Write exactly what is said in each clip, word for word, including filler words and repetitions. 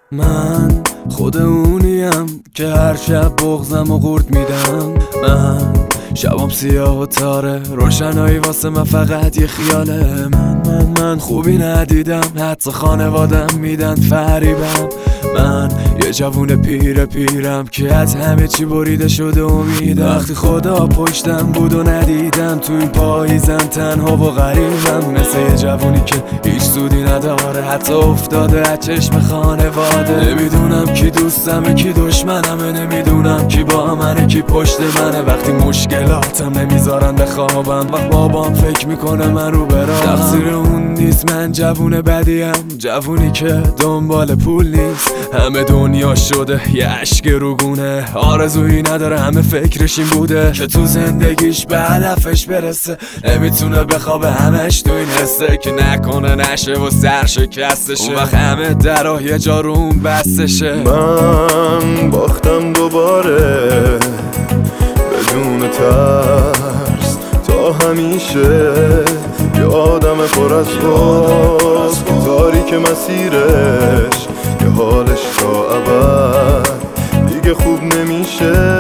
من خود اونیم که هر شب بغزم و قورت میدم. من شبام سیاه و تاره، روشنایی واسه من فقط یه خیاله. من من من خوبی ندیدم، حتی خانوادم میدن فریبم. من یه جوون پیر پیرم که از همه چی بریده شده امیدم. وقتی خدا پشتم بود و ندیدم، تو این پاییزم تنها و غریبم. مثل یه جوونی که هیچ سودی نداره، حتی افتاده از چشم خانواده. نمیدونم کی دوستمه کی دشمنمه، نمیدونم کی با منه کی پشت منه. وقتی مشکلاتم نمیذارن بخوابم، وقت بابام فکر میکنه من رو برام. تقصیر اون نیست، من جوون بدیم، جوونی که دنبال پول نیست. همه دنیا شده یه عشق روگونه، آرزویی نداره، همه فکرش این بوده که تو زندگیش به هدفش برسه. نمیتونه بخوابه، همش تو این حسه که نکنه نشه و سرشکستشه. اون وقت همه درها یه جا رو اون بستشه. من باختم دوباره بدون ترس تا همیشه، یه آدم پر از باز که تاریک مسیرش، یه حالش تا ابد دیگه خوب نمیشه.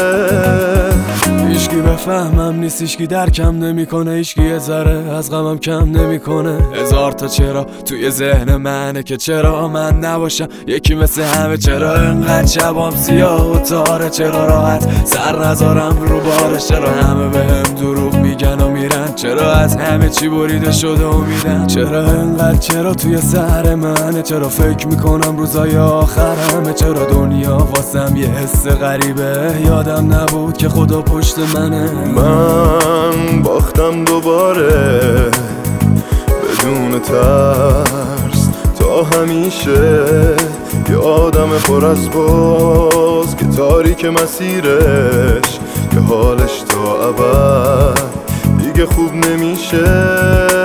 هیچکی بفهمم نیست، هیچکی درکم نمیکنه، هیچکی یه ذره از غمم کم نمیکنه. هزار تا چرا توی ذهن منه که چرا من نباشم یکی مثل همه. چرا انقدر شبام سیاه و تاره، چرا راحت سر نذارم رو بارش. چرا همه بهم دروغ میگن و میرن، چرا از همه چی بریده شده و میدن. چرا انقدر چرا توی سر منه، چرا فکر میکنم روزای آخرمه. چرا دنیا واسم یه حس غریبه، یادم نبود که خدا پشت منه. من باختم دوباره بدون ترس تا همیشه، یه آدم پر از باز که تاریک مسیرش، یه حالش تا ابد دیگه خوب نمیشه.